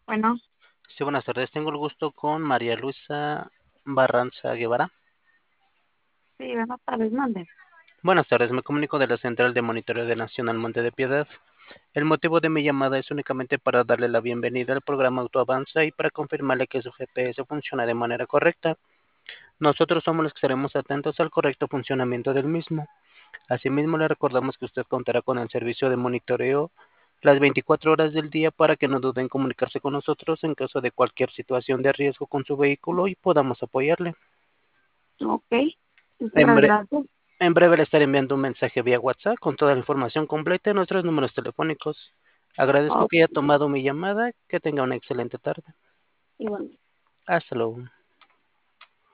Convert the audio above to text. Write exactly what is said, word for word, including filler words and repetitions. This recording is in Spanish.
Bueno, Sí, buenas tardes. Tengo el gusto con María Luisa Barranza Guevara. sí, buenas tardes, mande. Buenas tardes, me comunico de la Central de Monitoreo de Nacional Monte de Piedad. El motivo de mi llamada es únicamente para darle la bienvenida al programa Autoavanza y para confirmarle que su G P S funciona de manera correcta. Nosotros somos los que estaremos atentos al correcto funcionamiento del mismo. Asimismo, le recordamos que usted contará con el servicio de monitoreo las veinticuatro horas del día para que no duden en comunicarse con nosotros en caso de cualquier situación de riesgo con su vehículo y podamos apoyarle. Ok, En, muchas bre gracias. en breve le estaré enviando un mensaje vía WhatsApp con toda la información completa y nuestros números telefónicos. Agradezco Ok, que haya tomado mi llamada. Que tenga una excelente tarde. igual. Hasta luego.